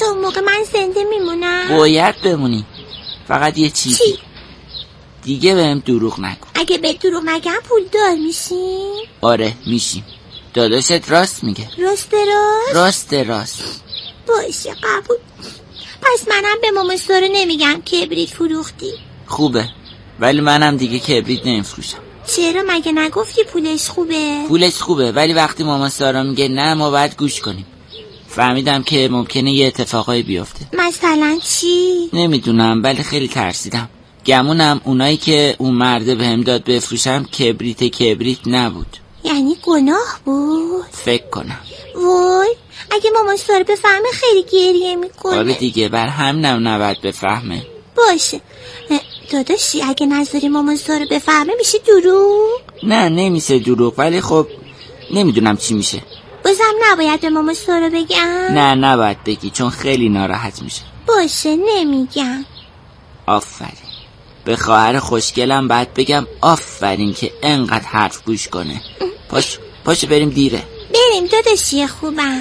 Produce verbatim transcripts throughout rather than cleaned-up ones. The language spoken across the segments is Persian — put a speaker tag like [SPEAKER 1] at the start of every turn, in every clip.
[SPEAKER 1] اون موقع من زنده میمونم؟
[SPEAKER 2] باید بمونی، فقط یه چیزی.
[SPEAKER 1] چی؟
[SPEAKER 2] دیگه بهم دروغ نگو.
[SPEAKER 1] اگه به دروغ نگم پول دار میشیم؟
[SPEAKER 2] آره میشیم. داداشت راست میگه.
[SPEAKER 1] راست راست؟
[SPEAKER 2] راست راست.
[SPEAKER 1] باشه قبول. پس منم به مامان سارا نمیگم کبریت فروختی.
[SPEAKER 2] خوبه، ولی منم دیگه کبریت نمیفروشم.
[SPEAKER 1] چرا؟ مگه نگفتی پولش خوبه؟
[SPEAKER 2] پولش خوبه، ولی وقتی مامان سارا میگه نه ما باید گوش کنیم. فهمیدم که ممکنه یه اتفاقایی بیفته.
[SPEAKER 1] مثلا چی؟
[SPEAKER 2] نمیدونم، ولی خیلی ترسیدم. گمونم اونایی که اون مرده بهم داد بفروشم کبریت کبریت نبود.
[SPEAKER 1] یعنی گناه بود؟
[SPEAKER 2] فکر کنم.
[SPEAKER 1] وای اگه مامان سارا بفهمه خیلی گریه میکنه.
[SPEAKER 2] آره دیگه، بر همینم نباید بفهمه.
[SPEAKER 1] باشه داداشی، اگه نذاری مامان سارا بفهمه میشه دروغ؟
[SPEAKER 2] نه نمیشه دروغ، ولی خب نمیدونم چی میشه.
[SPEAKER 1] بازم نباید به مامان سارا بگم؟
[SPEAKER 2] نه نباید بگی، چون خیلی ناراحت میشه.
[SPEAKER 1] باشه نمیگم.
[SPEAKER 2] آفرین. به خواهر خوشگلم باید بگم آفرین که انقدر حرف گوش کنه. پاش پاش بریم دیره.
[SPEAKER 1] بریم داداشی خوبم.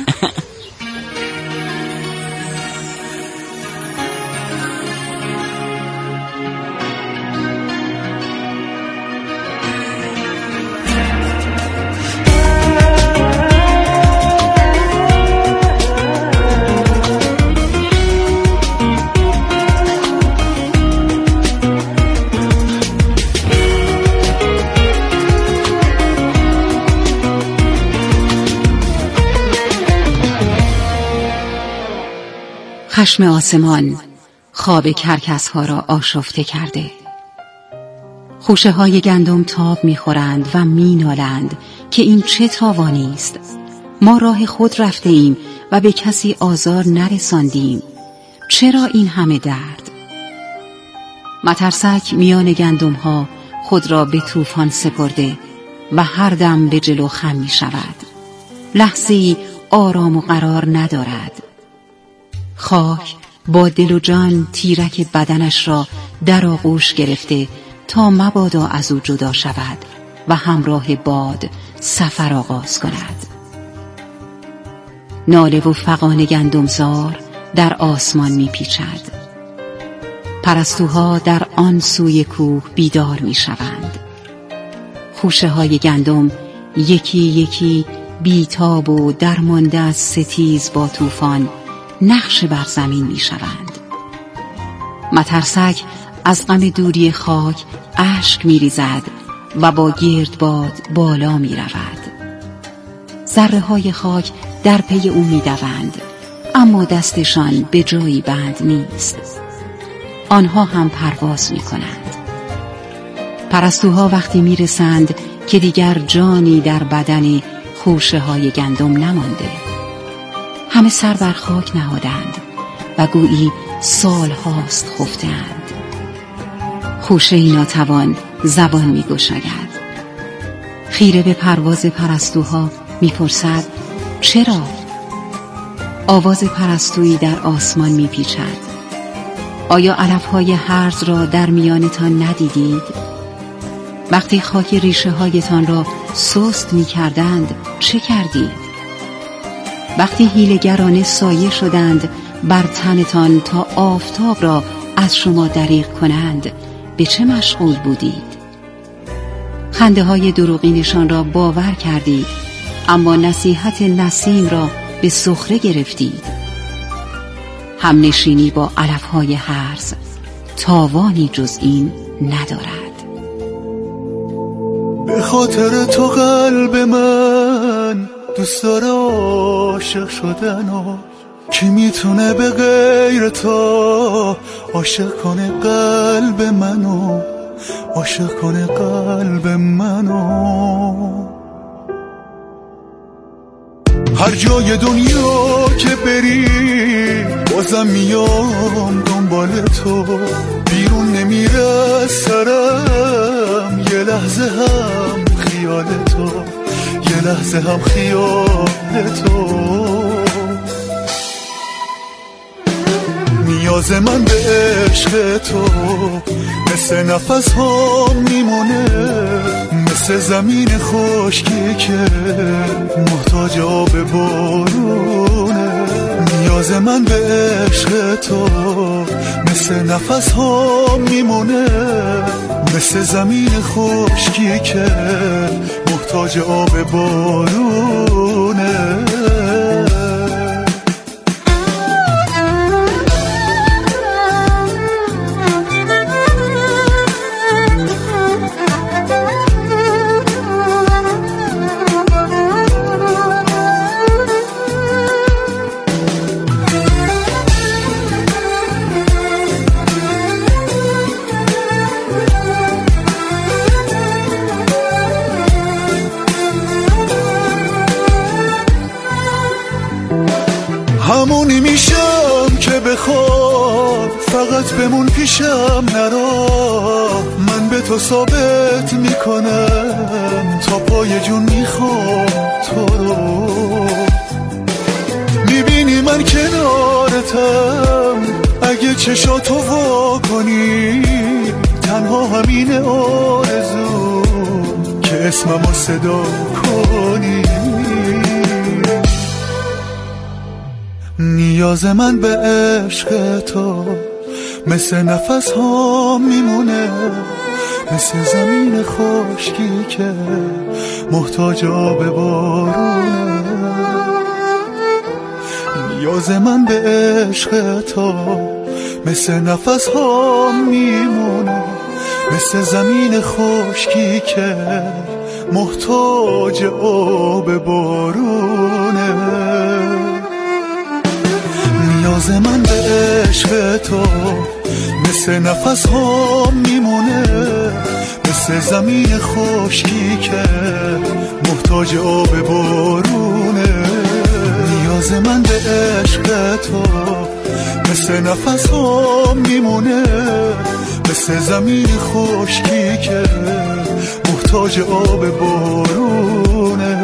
[SPEAKER 3] خشم آسمان خواب کرکس ها را آشفته کرده. خوشه های گندم تاب میخورند و مینالند که این چه تاوانی است. ما راه خود رفته ایم و به کسی آزار نرساندیم. چرا این همه درد؟ مترسک میان گندم ها خود را به طوفان سپرده و هر دم به جلو خم می شود. لحظه‌ای آرام و قرار ندارد. خاک با دل و جان تیرک بدنش را در آغوش گرفته تا مبادا از او جدا شود و همراه باد سفر آغاز کند. ناله و فغان گندمزار در آسمان می پیچد. پرستوها در آن سوی کوه بیدار می شوند. خوشه های گندم یکی یکی بیتاب و درمانده از ستیز با طوفان نقش بر زمین می شوند. مترسک از غم دوری خاک اشک می ریزد و با گردباد بالا می رود. ذره های خاک در پی او می دوند، اما دستشان به جایی بند نیست. آنها هم پرواز می کنند. پرستوها وقتی می رسند که دیگر جانی در بدن خوشه های گندم نمانده. همه سر بر خاک نهادند و گویی سال هاست خفتند. خوشه ناتوان زبان می گشاید. خیره به پرواز پرستوها می پرسد چرا؟ آواز پرستویی در آسمان می پیچد. آیا علفهای هرز را در میانتان ندیدید؟ وقتی خاک ریشه هایتان را سست می کردند چه کردید؟ وقتی حیله‌گرانه سایه شدند بر تنتان تا آفتاب را از شما دریغ کنند به چه مشغول بودید؟ خنده های دروغینشان را باور کردید، اما نصیحت نسیم را به سخره گرفتید. همنشینی با علفهای هرز تاوانی جز این ندارد.
[SPEAKER 4] به خاطر تو قلب من دوست داره عاشق شدن و کی میتونه به غیر تو عاشق کنه قلب منو، عاشق کنه قلب منو. هر جای دنیا که بری بازم میام دنبال تو، بیرون نمیره از سرم یه لحظه هم خیال تو، یه لحظه هم خیال تو. نیاز من به عشق تو مثل نفس ها میمونه، مثل زمین خشکی که محتاج آب بارونه. نیاز نیاز من به عشق تو مثل نفس ها میمونه، مثل زمین خشکی که محتاج آب بارونه. همونی میشم که بخواد فقط بمون پیشم نرا، من به تو ثابت میکنم تا پای جون میخوام تو رو. میبینی من کنارتم اگه چشاتو وا کنی، تنها همین آرزو که اسممو صدا کنی. نیاز من به عشق تو مثل نفس ها میمونه، مثل زمین خشکی که محتاج آب بارونه. نیاز من به عشق تو مثل نفس ها میمونه، مثل زمین خشکی که محتاج آب بارونه. نیاز من به عشق تو مثل نفس ها میمونه، مثل زمین خشکی که محتاج آب بارونه. نیاز من به عشق تو مثل نفس ها میمونه، مثل زمین خشکی که محتاج آب بارونه.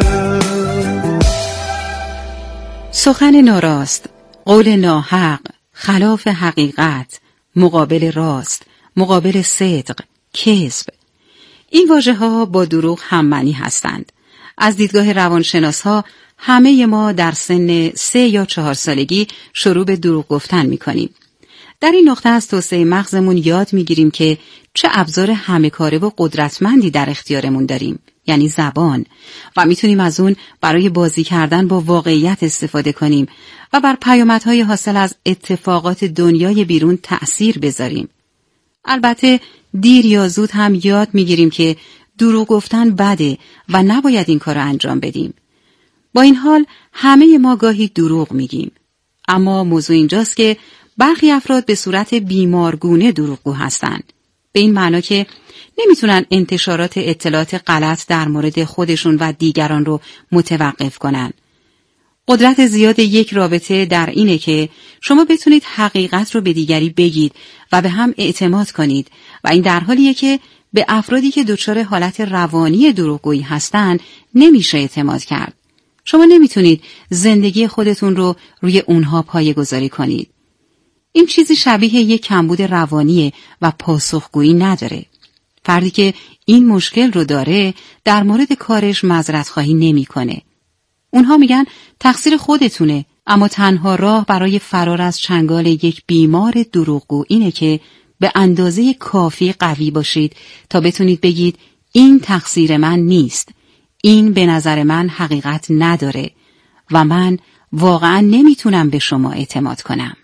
[SPEAKER 3] سخن ناراست، قول ناحق، خلاف حقیقت، مقابل راست، مقابل صدق، کذب. این واژه ها با دروغ هم معنی هستند. از دیدگاه روانشناس ها همه ما در سن سه یا چهار سالگی شروع به دروغ گفتن می کنیم. در این نقطه از توسعه مغزمون یاد می گیریم که چه ابزار همه کاره و قدرتمندی در اختیارمون داریم، یعنی زبان، و میتونیم از اون برای بازی کردن با واقعیت استفاده کنیم و بر پیامدهای حاصل از اتفاقات دنیای بیرون تأثیر بذاریم. البته دیر یا زود هم یاد میگیریم که دروغ گفتن بده و نباید این کار رو انجام بدیم. با این حال همه ما گاهی دروغ میگیم، اما موضوع اینجاست که برخی افراد به صورت بیمارگونه دروغگو هستند. به این معنا که نمیتونن انتشارات اطلاعات غلط در مورد خودشون و دیگران رو متوقف کنن. قدرت زیاد یک رابطه در اینه که شما بتونید حقیقت رو به دیگری بگید و به هم اعتماد کنید، و این در حالیه که به افرادی که دچار حالت روانی دروغگویی هستن نمیشه اعتماد کرد. شما نمیتونید زندگی خودتون رو روی اونها پایه‌گذاری کنید. این چیزی شبیه یک کمبود روانیه و پاسخگویی نداره. فردی که این مشکل رو داره در مورد کارش معذرت خواهی نمی‌کنه. اونها میگن تقصیر خودتونه، اما تنها راه برای فرار از چنگال یک بیمار دروغگو اینه که به اندازه کافی قوی باشید تا بتونید بگید این تقصیر من نیست، این به نظر من حقیقت نداره و من واقعا نمیتونم به شما اعتماد کنم.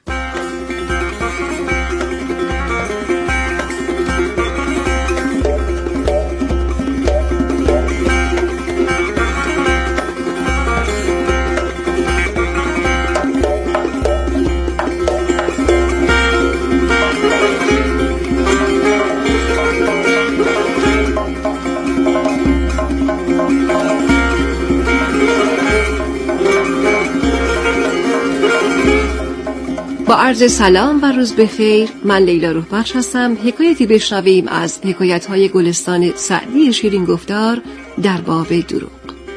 [SPEAKER 5] با عرض سلام و روز بخیر، من لیلا روحبخش هستم. حکایتی بشنویم از حکایت‌های گلستان سعدی شیرین گفتار در باب دروغ.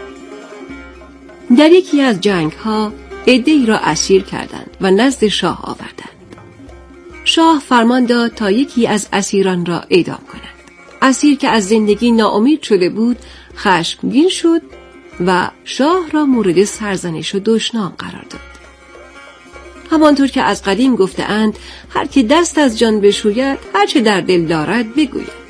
[SPEAKER 5] در یکی از جنگ‌ها عده‌ای را اسیر کردند و نزد شاه آوردند. شاه فرمان داد تا یکی از اسیران را اعدام کنند. اسیر که از زندگی ناامید شده بود خشمگین شد و شاه را مورد سرزنش و دشنام قرار داد. همانطور که از قدیم گفته اند هر که دست از جان بشوید هر چه در دل دارد بگوید.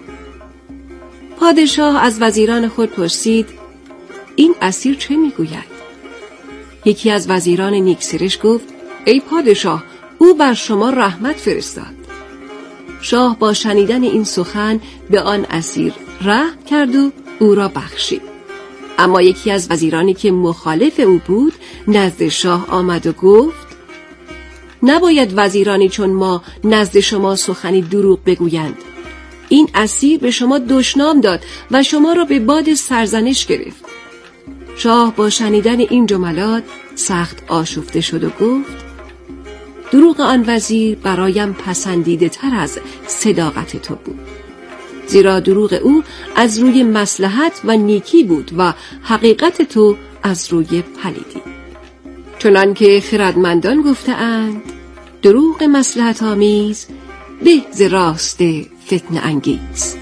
[SPEAKER 5] پادشاه از وزیران خود پرسید این اسیر چه میگوید؟ یکی از وزیران نیکسرش گفت ای پادشاه، او بر شما رحمت فرستاد. شاه با شنیدن این سخن به آن اسیر رحم کرد و او را بخشید. اما یکی از وزیرانی که مخالف او بود نزد شاه آمد و گفت نباید وزیرانی چون ما نزد شما سخنی دروغ بگویند. این اسیر به شما دشنام داد و شما را به باد سرزنش گرفت. شاه با شنیدن این جملات سخت آشفته شد و گفت دروغ آن وزیر برایم پسندیده تر از صداقت تو بود، زیرا دروغ او از روی مصلحت و نیکی بود و حقیقت تو از روی پلیدی. چنانکه خردمندان گفته‌اند دروغ مصلحت آمیز به ز راست فتنه انگیز.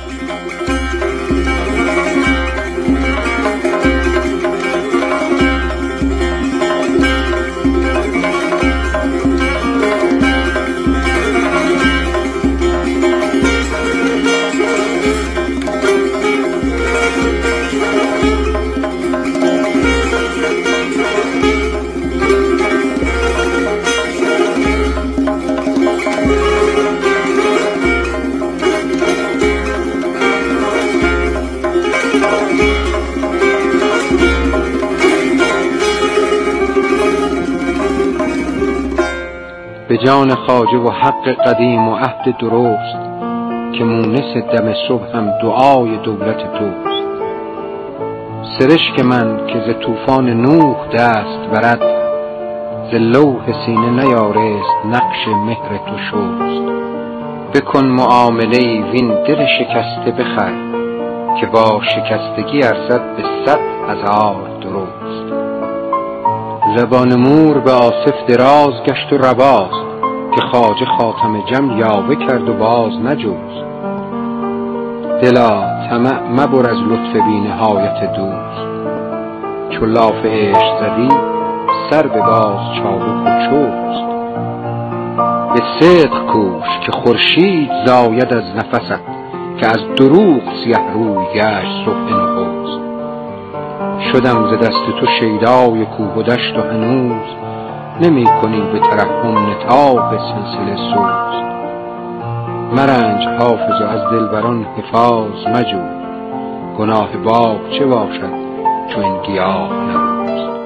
[SPEAKER 6] به جان خواجه و حق قدیم و عهد درست که مونس دم صبح هم دعای دولت توست. سرشک من که ز طوفان نوح دست برد، ز لوح سینه نیارست نقش مهر تو شست. بکن معامله وین دل شکسته بخر، که با شکستگی ارزد به صد هزار درست. زبان مور به آصف دراز گشت و رواست، که خواجه خاتم جم یاوه کرد و باز نجوست. دلا طمع مبر از لطف بی نهایت دوست، چو لاف عشق زدی سر به باز چابک و چوست. به صدق کوش که خورشید زاید از نفست، که از دروغ سیه روی گشت صبح نخست. شدم ز دست تو شیدای کوه و دشت و هنوز، نمی کنی به ترحم نتاب سلسله سوز. مرنج حافظ از دلبران حفاظ مجو، گناه باغ چه باشد چو این گیاه نبود.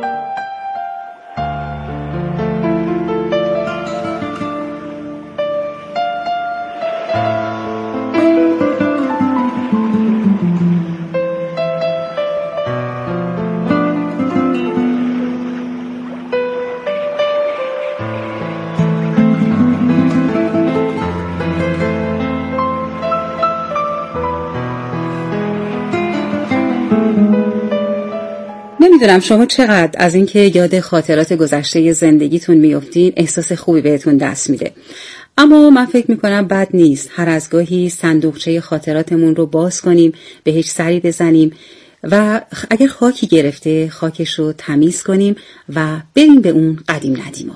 [SPEAKER 3] نمیدونم شما چقدر از اینکه یاد خاطرات گذشته زندگیتون میافتین احساس خوبی بهتون دست میده، اما من فکر میکنم بد نیست هر از گاهی صندوقچه خاطراتمون رو باز کنیم، بهش سری بزنیم و اگر خاکی گرفته خاکش رو تمیز کنیم و بریم به اون قدیم ندیما.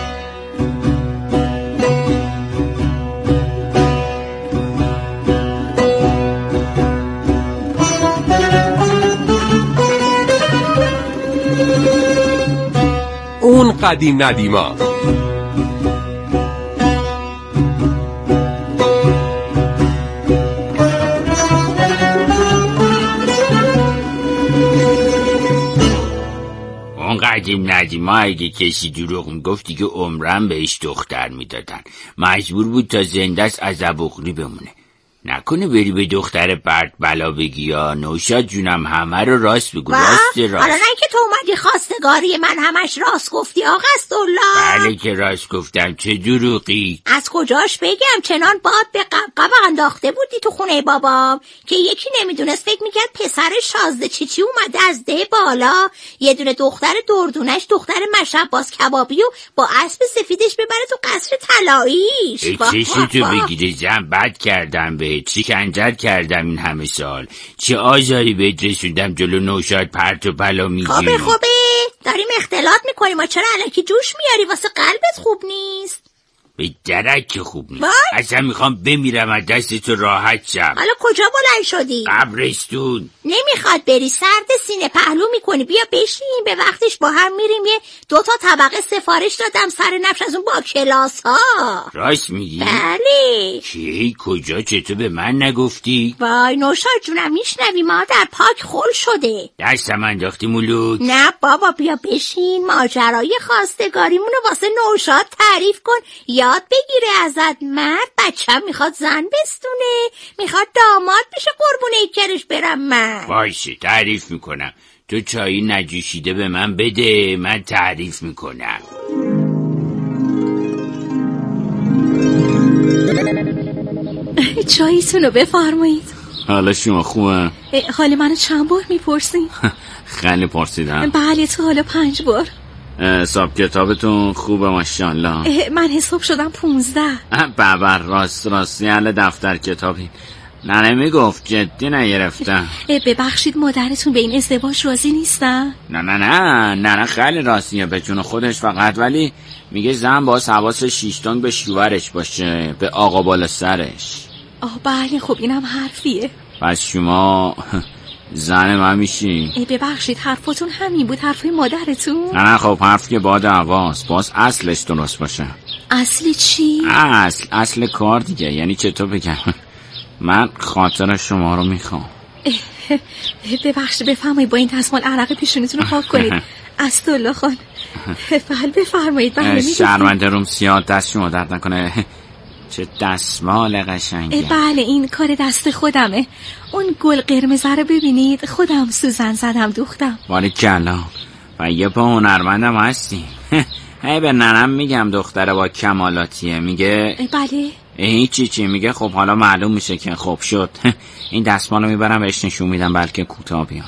[SPEAKER 7] اون قدیم ندیما.
[SPEAKER 2] اون قدیم ندیما اگه کسی دروغ میگفت دیگه عمرم بهش دختر میدادن، مجبور بود تا زندست از ابوغری بمونه. نکنه بری به دختر برد بلا بگی یا نوشاد جونم همه رو راست بگو. راست راست.
[SPEAKER 1] حالا نه که تو اومدی خواستگاری من همش راست گفتی آقا اسدالله.
[SPEAKER 2] بله که راست گفتم، چه دروغی.
[SPEAKER 1] از کجاش بگم؟ چنان باد به قبقب انداخته بودی تو خونه بابام که یکی نمیدونست، فکر میکرد پسر شازده چیچی اومده از ده بالا یه دونه دختر دردونش دختر مشب باز کبابی و با اسب سفیدش ببره تو قصر طلاییش.
[SPEAKER 2] چشتو بگیره زن، بد کردم به بهت، شکنجت کردم این همه سال، چه آزاری بهت رسوندم، جلو نوشاد پرت و پلا میگی.
[SPEAKER 1] خوبه خوبه داریم اختلاط میکنیم و چرا الکی جوش میاری؟ واسه قلبت خوب نیست.
[SPEAKER 2] به درک که خوب نیست.
[SPEAKER 1] وای.
[SPEAKER 2] اصلا میخوام بمیرم از دست تو راحت شم.
[SPEAKER 1] حالا کجا بلند شدی؟
[SPEAKER 2] قبرستون.
[SPEAKER 1] نمیخواد بری، سرد سینه پهلو میکنی. بیا بشین، به وقتش با هم میریم. یه دوتا طبقه سفارش دادم سر نفش از اون با کلاس ها.
[SPEAKER 2] راست میگی؟
[SPEAKER 1] بله.
[SPEAKER 2] کی کجا؟ چطور به من نگفتی؟
[SPEAKER 1] وای نوشاد جونم میشنوی، مادر پاک خل شده.
[SPEAKER 2] دستم انداختی مولود.
[SPEAKER 1] نه بابا بیا بشین، ماجرای خواستگاریمونو واسه نوشاد تعریف کن، یاد بگیره ازت. مرد بچم میخواد زن بستونه، میخواد داماد بشه، قربونه کرش برم من.
[SPEAKER 2] باشه تعریف میکنم. تو چایی نجوشیده به من بده، من تعریف میکنم.
[SPEAKER 7] چاییتونو بفرمایید.
[SPEAKER 2] حالا شما خوبه؟
[SPEAKER 7] حال منو چند بار میپرسین؟
[SPEAKER 2] خیلی پرسیدم.
[SPEAKER 7] بله تو حالا پنج بار.
[SPEAKER 2] حساب کتابتون خوبه ماشاءالله.
[SPEAKER 7] من حساب شدم پونزده.
[SPEAKER 2] بابر راست راستی اهل دفتر کتابی. نه نمیگفت، جدی نگرفتم.
[SPEAKER 7] ببخشید مادرتون به این ازدواج راضی نیستن؟
[SPEAKER 2] نه نه نه نه نه خیلی راستیه به جون خودش فقط، ولی میگه زن باز حواس شیشتانگ به شوهرش باشه، به آقا بالا سرش.
[SPEAKER 7] آه بله خب اینم حرفیه.
[SPEAKER 2] پس شما زن من میشی؟
[SPEAKER 7] ببخشید حرفتون همین بود، حرفی مادرتون؟
[SPEAKER 2] نه نه خب حرف که با دعواست، باز اصلش درست باشه.
[SPEAKER 7] اصل چی؟
[SPEAKER 2] اصل اصل کار دیگه. یعنی چطور بگم، من خاطر شما رو میخوام.
[SPEAKER 7] ببخشید بفرمایید با این دستمال عرق پیشونیتون رو پاک کنید. استغفرالله خان. بله بفرمایید. بله
[SPEAKER 2] شرمنده روم سیاه، دست شما درد نکنه. چه دستمال قشنگه.
[SPEAKER 7] بله این کار دست خودمه. اون گل قرمز رو ببینید، خودم سوزن زدم دوختم.
[SPEAKER 2] باری کلا و یه پا هنرمندم هستی. هی به ننم میگم دختره با کمالاتیه، میگه
[SPEAKER 7] بله
[SPEAKER 2] هیچی چی میگه. خب حالا معلوم میشه که خب شد. این دستمالو میبرم بهش نشون میدم بلکه کوتاه بیاد.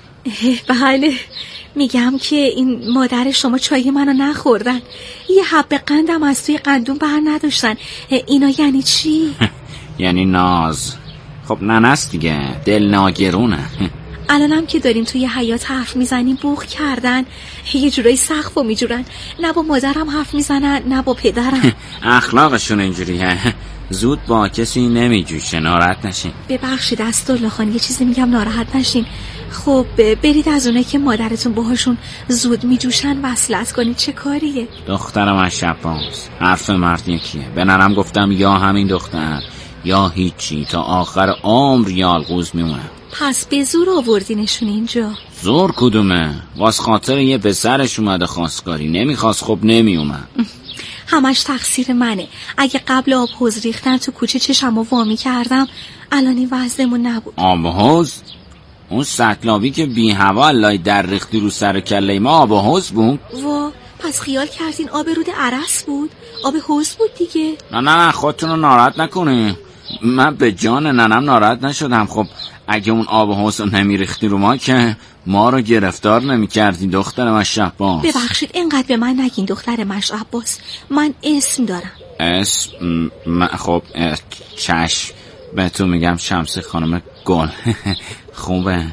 [SPEAKER 7] بله میگم که این مادر شما چای منو نخوردن، یه حب قندم از توی قندون بر نداشتن. اینا یعنی چی؟
[SPEAKER 2] یعنی ناز. خب ننست دیگه، دل ناگرونه.
[SPEAKER 7] الانم که داریم توی حیات حرف میزنیم بوق کردن، یه جورایی سقفو میجورن. نه با مادرم حرف میزنن نه با پدرم.
[SPEAKER 2] اخلاقشون اینجوریه، زود با کسی نمیجوشه، ناراحت نشین.
[SPEAKER 7] ببخشید استغفرالله خان، یه چیزی میگم ناراحت نشین. خب برید از اونه که مادرتون باهاشون زود میجوشن وصلت کنید. چه کاریه؟
[SPEAKER 2] دخترم از شباز، حرف مرد یکیه. به ننم گفتم یا همین دختر یا هیچی، تا آخر عمر یالغوز میمونم.
[SPEAKER 7] پس به زور آوردینشون اینجا؟
[SPEAKER 2] زور کدومه؟ واس خاطر یه پسرش اومده خواستگاری، نمیخواست خب نمیومد.
[SPEAKER 7] همش تقصیر منه. اگه قبل آب حوض ریختن تو کوچه چشمو وامی کردم الان این وضعمون نبود.
[SPEAKER 2] آب حوض؟ اون سطلابی که بی هوا لای در ریختی رو سر کله ما آب حوض بود؟
[SPEAKER 7] وا پس خیال کردین آب رود عرس بود؟ آب حوض بود دیگه.
[SPEAKER 2] نه نه نه خودتون رو ناراحت نکنی. من به جان ننم ناراحت نشدم. خب اگه اون آب حوض رو نمیریختی رو ما که ما رو گرفتار نمی‌کردی دختر مش عباس.
[SPEAKER 7] ببخشید اینقدر به من نگین دختر مش عباس، من اسم دارم.
[SPEAKER 2] اسم؟ م... خب چشم به تو میگم شمسی خانم گل. خوبه؟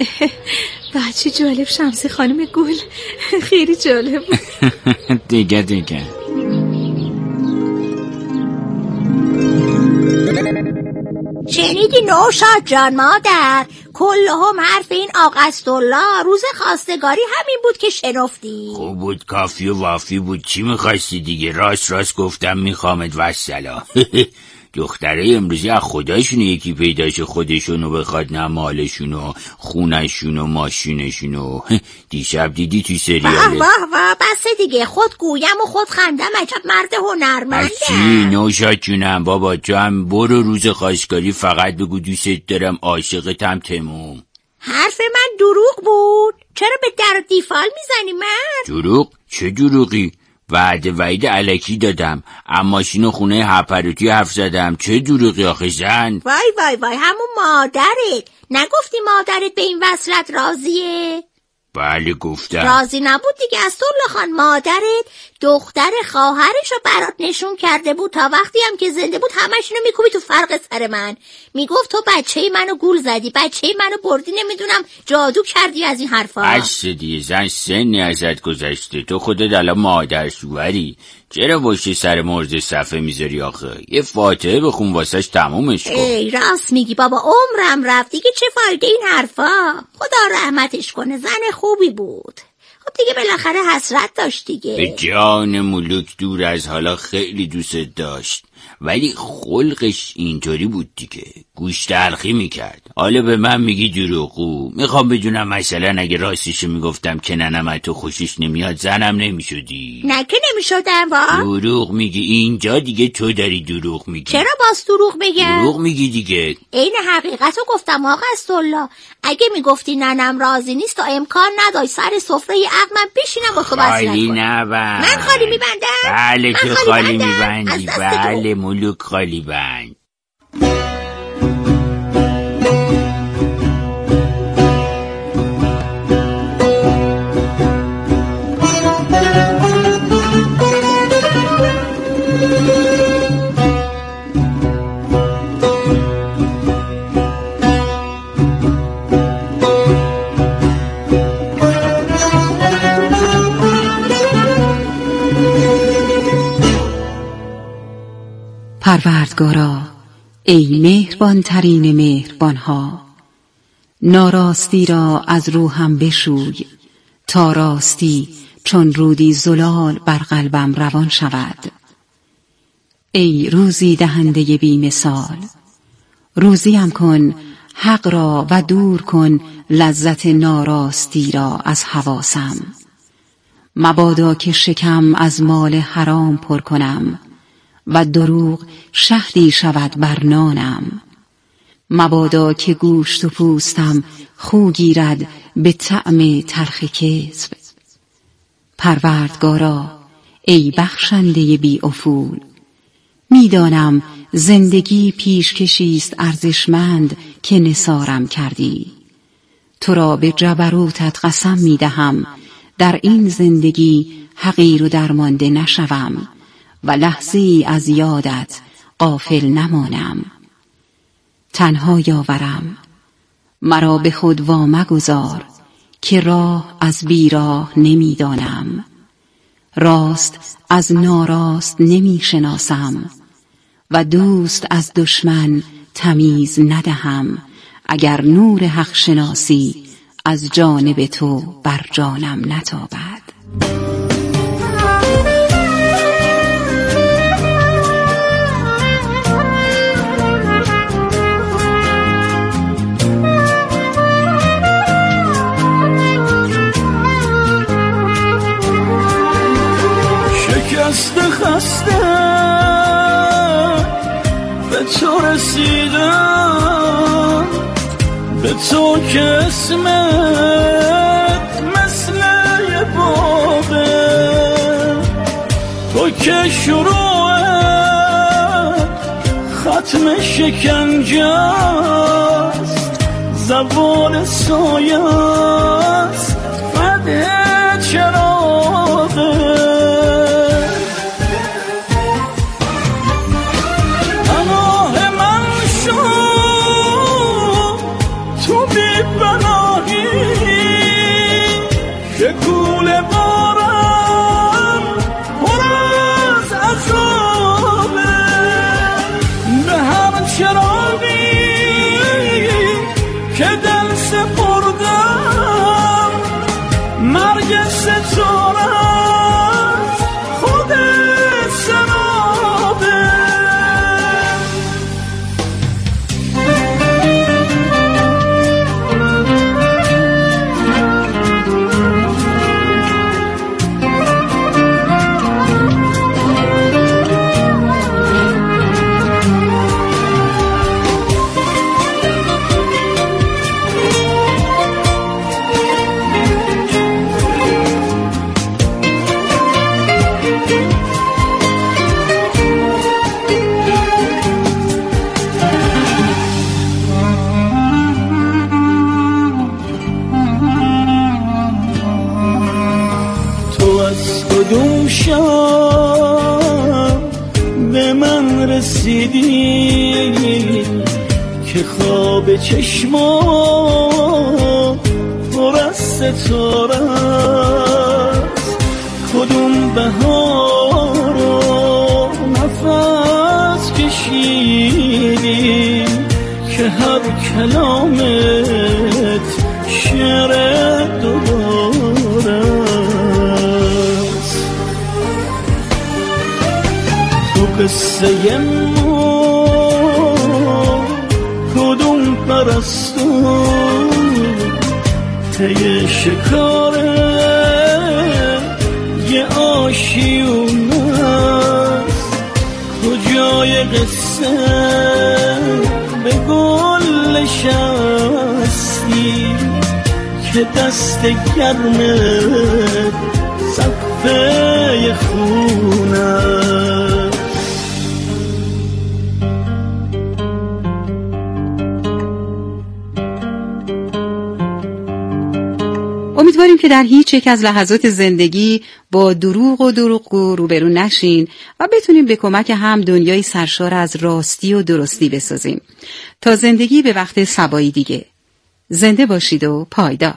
[SPEAKER 7] بچه جالب، شمسی خانم گل خیلی جالب.
[SPEAKER 2] دیگه دیگه
[SPEAKER 1] شنیدی نوشاد جان مادر؟ کلهم حرف این آقا اسدالله روز خواستگاری همین بود که شنفتی.
[SPEAKER 2] خوب بود، کافی و وافی بود. چی میخواستی دیگه؟ راست راست گفتم میخوامت وسلا. دختره امروزی از خداشونه یکی پیداشه خودشونو بخواد، نه مالشونو، خونشونو، ماشینشونو. دیشب دیدی توی سریاله؟
[SPEAKER 1] واه واه واه بسه دیگه، خود گویم و خود خندم، عجب مرد هنرمنده.
[SPEAKER 2] چی نوشاد جونم بابا جان، برو روز خواستگاری فقط بگو دوست دارم، عاشقتم، تموم.
[SPEAKER 1] حرف من دروغ بود؟ چرا به در و دیفال میزنی من؟
[SPEAKER 2] دروغ؟ چه دروغی؟ وعده وعید الکی دادم، اما ماشین و خونه هپروتی حرف زدم. چه دروغی آخه زن؟
[SPEAKER 1] وای وای وای همون مادرت. نگفتی مادرت به این وصلت راضیه؟
[SPEAKER 2] بله گفتم.
[SPEAKER 1] راضی نبود دیگه اسدالله خان. مادرت دختر خواهرشو برات نشون کرده بود، تا وقتی هم که زنده بود همشونو میکوبی تو فرق سر من. میگفت تو بچه منو گول زدی، بچه منو بردی، نمیدونم جادو کردی، از این حرفا.
[SPEAKER 2] عشق دیگه زن، سنی ازت گذشته، تو خودت الان مادر شوهری، چرا باشه سر مرز صفحه میذاری آخه؟ یه فاتحه بخون واسش تمومش کن.
[SPEAKER 1] ای راست میگی بابا، عمرم رفت دیگه، چه فایده این حرفا؟ خدا رحمتش کنه، زن خوبی بود. خب دیگه بالاخره حسرت داشت دیگه.
[SPEAKER 2] به جان ملوک دور از حالا خیلی دوست داشت، ولی خلقش اینطوری بود دیگه، گوش تلخی میکرد. حالا به من میگی دروغو؟ میخوام بدونم مثلا اگه راستشو میگفتم که ننم تو خوشش نمیاد زنم نمیشدی؟
[SPEAKER 1] نه که نمیشدم. با
[SPEAKER 2] دروغ میگی، اینجا دیگه تو داری دروغ میگی.
[SPEAKER 1] چرا باز دروغ بگم؟
[SPEAKER 2] دروغ میگی دیگه.
[SPEAKER 1] این حقیقتو گفتم آقا اسدالله. اگه میگفتی ننم راضی نیست تا امکان نداشت سر سفره عقل من بشینم با تو بسیار کنم.
[SPEAKER 2] خالی نبند.
[SPEAKER 1] من خالی میبندم؟
[SPEAKER 2] بله تو خالی میبندی. بله
[SPEAKER 1] تو.
[SPEAKER 2] ملوک خالی بند.
[SPEAKER 3] پروردگارا ای مهربان ترین مهربانها، ناراستی را از روحم بشوی تا راستی چون رودی زلال بر قلبم روان شود. ای روزی دهنده بی مثال، روزیم کن حق را و دور کن لذت ناراستی را از حواسم. مبادا که شکم از مال حرام پر کنم و دروغ شهدی شود بر نانم. مبادا که گوشت و پوستم خو گیرد به طعم تلخ کذب. پروردگارا ای بخشنده بی افول، میدانم زندگی پیشکشیست ارزشمند که نثارم کردی. تو را به جبروتت قسم میدهم در این زندگی حقیر و درمانده نشوم و لحظه‌ای از یادت غافل نمانم. تنها یاورم، مرا به خود وامگذار که راه از بیراه نمیدانم. راست از ناراست نمی شناسم و دوست از دشمن تمیز ندهم. اگر نور حق شناسی از جانب تو بر جانم نتابد.
[SPEAKER 8] شکست خسته به تو رسیدم، به تو که اسمت مثل یه بابه، تو که شروعت ختم شکنجه است، زوال سایه است فده چراغه. که دل سپردم مرگ رسیدی که خواب چشما پر از ستاره است. کدوم بهار رو نفس کشیدی که هر کلامت شعر دوباره است. تو قصه ما کدوم پرستو ته شکاره یه آشیونه است. کجای قصه به گل نشستی که دست گرمت صفحه خونه است.
[SPEAKER 3] امیدواریم که در هیچ یک از لحظات زندگی با دروغ و دروغگو روبرو نشین و بتونیم به کمک هم دنیای سرشار از راستی و درستی بسازیم. تا زندگی به وقت صبایی دیگه. زنده باشید و پایدار.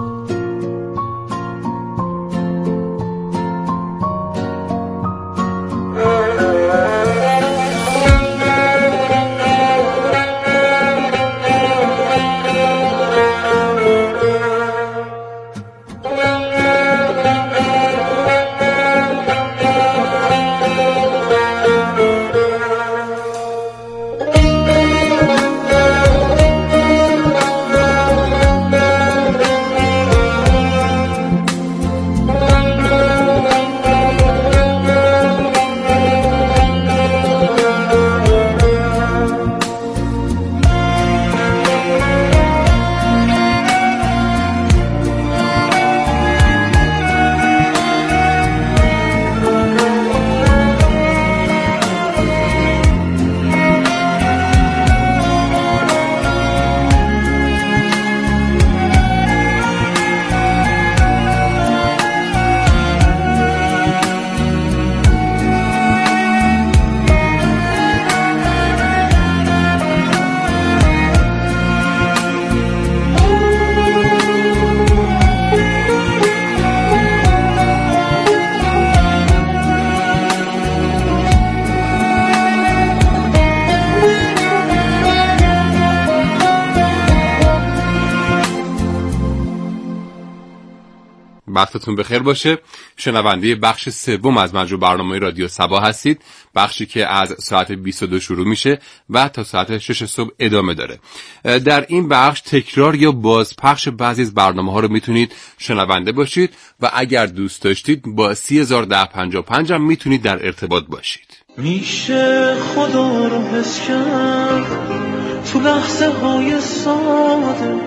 [SPEAKER 9] وقتتون بخیر باشه. شنونده بخش سوم از مجموع برنامه رادیو صبا هستید، بخشی که از ساعت بیست و دو شروع میشه و تا ساعت شش صبح ادامه داره. در این بخش تکرار یا بازپخش بعضی از برنامه‌ها رو میتونید شنونده باشید و اگر دوست داشتید با سی هزار و ده پنجاه و پنج هم میتونید در ارتباط باشید.
[SPEAKER 8] میشه خدا رو حس کرد تو لحظه های ساده،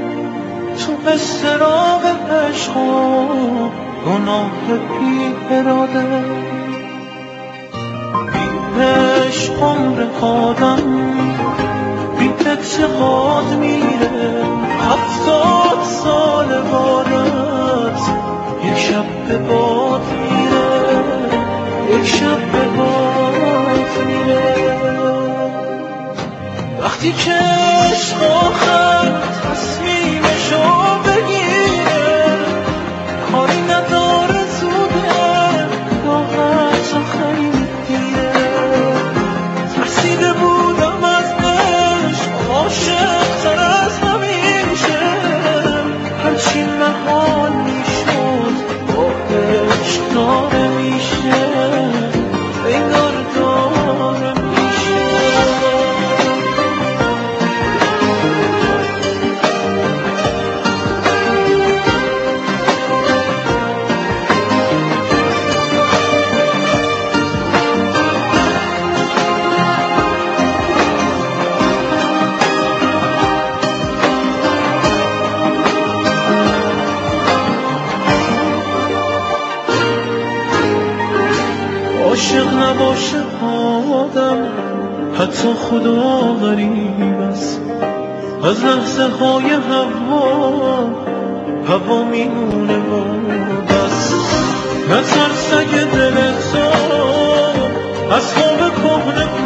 [SPEAKER 8] تو استراغ عشق و گناه بی اراده. بی عشق عمر آدم بی اعتقاد میره، هفتاد سال بارت یک شب به باد میره، یک شب به باد میره. وقتی که عشق آخر تصمیمشو بگیره، کاری نداره زوده راحت و خیلی دیره. ترسیده بودم از عشق، عاشق تر از همیشه، هرچی محال میشد با عشق داره میشه، انگار داره میشه. عاشق نباشه آدم، حتی خدا غریب است. از لحظه های هوا هوا میمونه و بس. نترس اگه دل تو از خواب کهنه